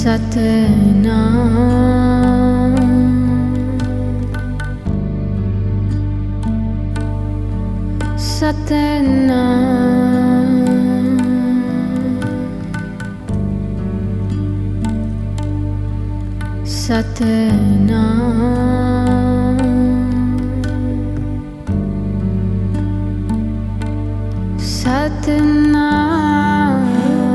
सतनाम सतनाम सतनाम सतनाम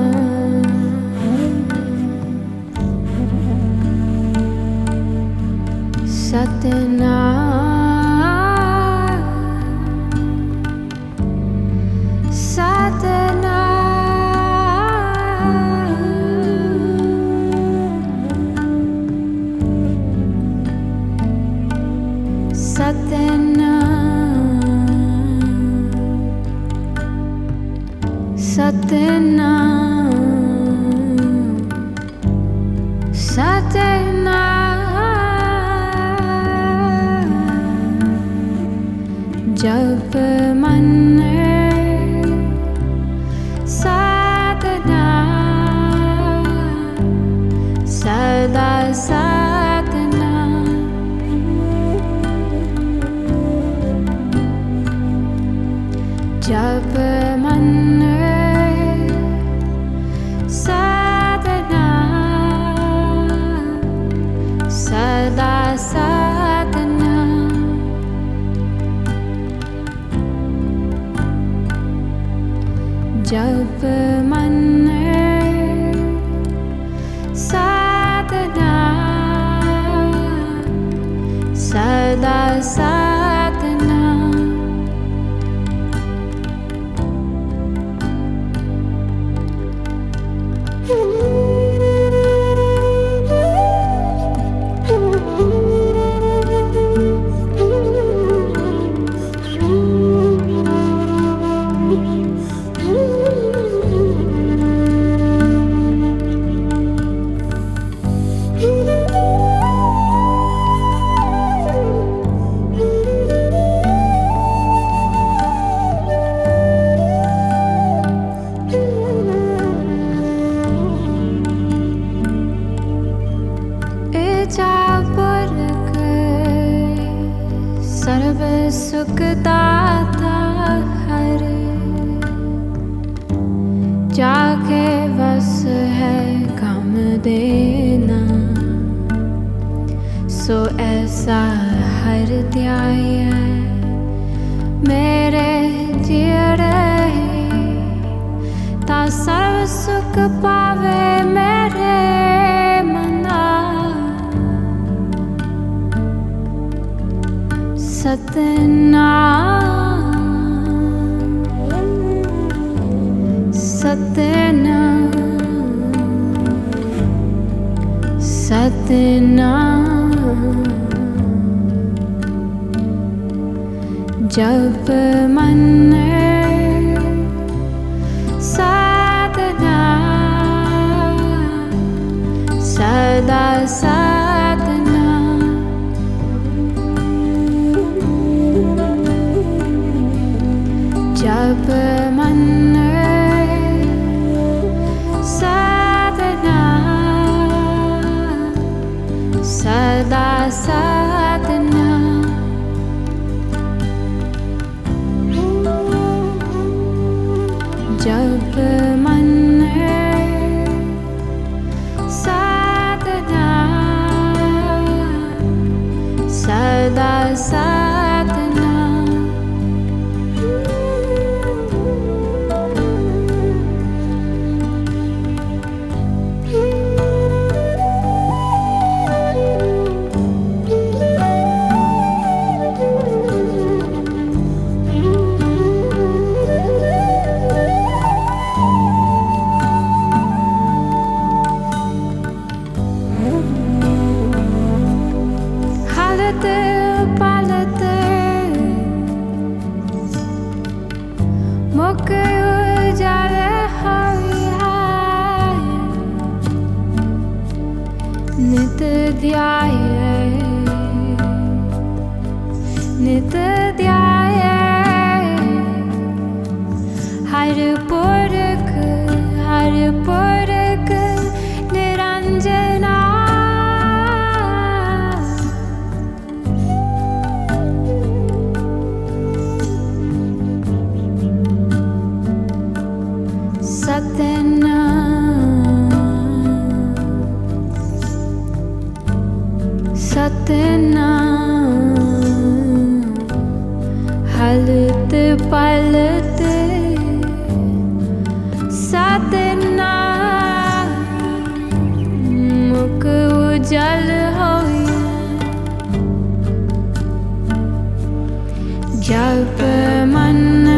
जब मन साधना सदा साधना जब मन साधना सदा साधना जब मन साधना सदा साधना सर्व सुखदाता हर जाके बस है काम देना सो ऐसा हर ध्याय मेरे जिय रहे ता सर्व सुख पावे मेरे मना सतनाम सतनाम सतनाम जब मन साधना सदा साधना जब मन साधना सदा साधना जब मन साधना सदा साधना पालते मुख उजाले नित ध्याय नित ध्याय हर पुरख Niranjan Satnam halat palat Satnam mukh ujal hoya jap man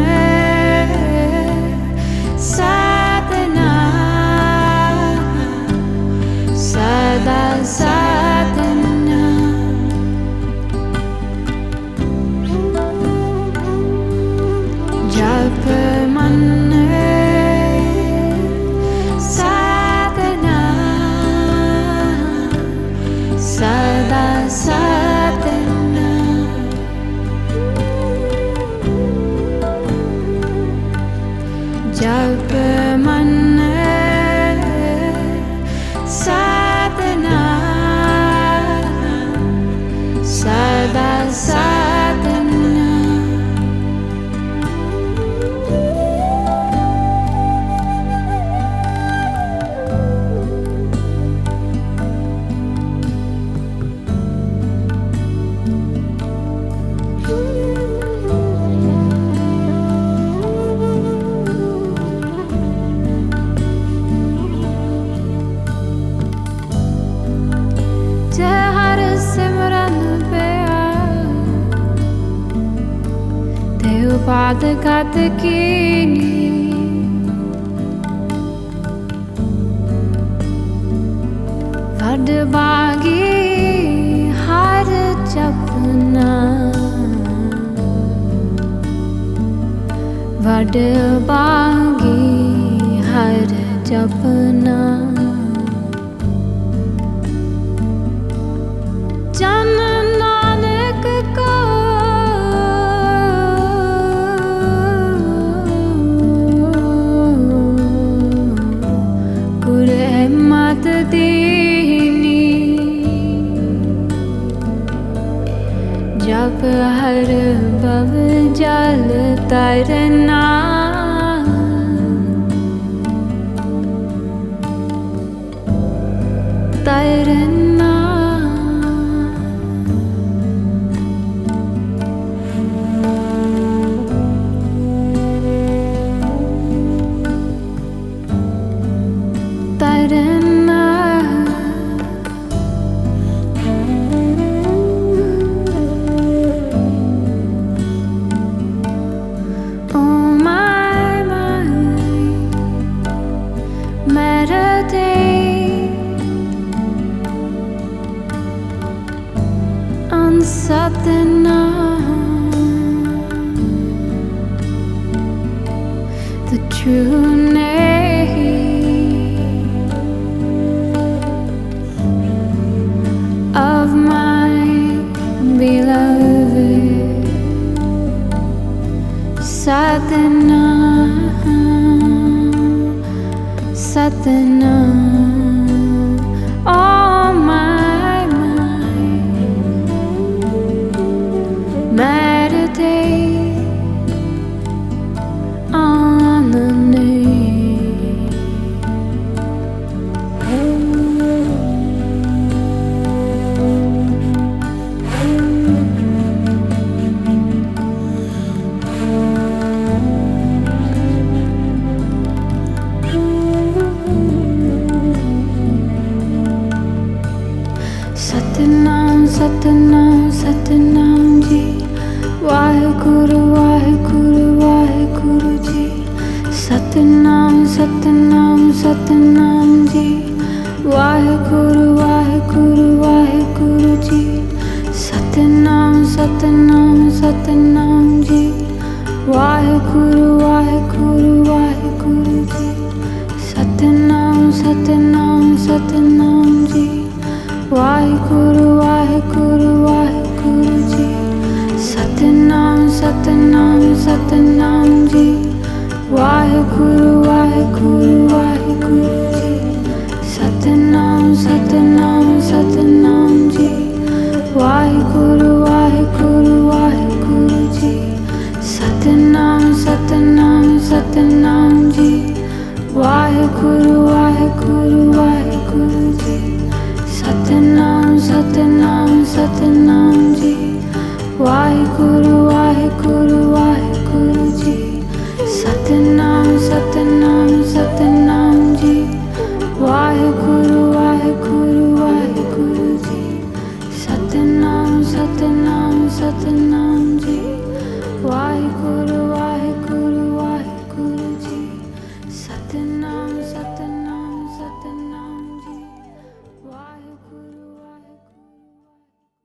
Sada Satnam Jap man Satnam Sada Satnam Jap man Sada Satnam Jahar Simran Pad gat kini Vad bagi har japna Vad bagi har japna Jan Nanak ko mat dini jab har bab jal tarna tarna Satnam, the true name of my beloved Satnam, Satnam, oh my meditate on the name. Satnam, Satnam, Satnam ji. Waheguru, Waheguru, Waheguru ji. Satnam, Satnam, Satnam ji. Waheguru, Waheguru, Waheguru ji. Satnam, Satnam, Satnam ji. Waheguru, Waheguru, Waheguru ji. Satnam, Satnam, Satnam ji. Waheguru, Waheguru, Waheguru ji. Satnam, Satnam, Satnam ji. Waheguru, Waheguru, Waheguru ji. Satnam, Satnam, Satnam ji. Waheguru, Waheguru, Waheguru ji. Satnam, Satnam, Satnam ji. Waheguru Waheguru Waheguru ji Satnam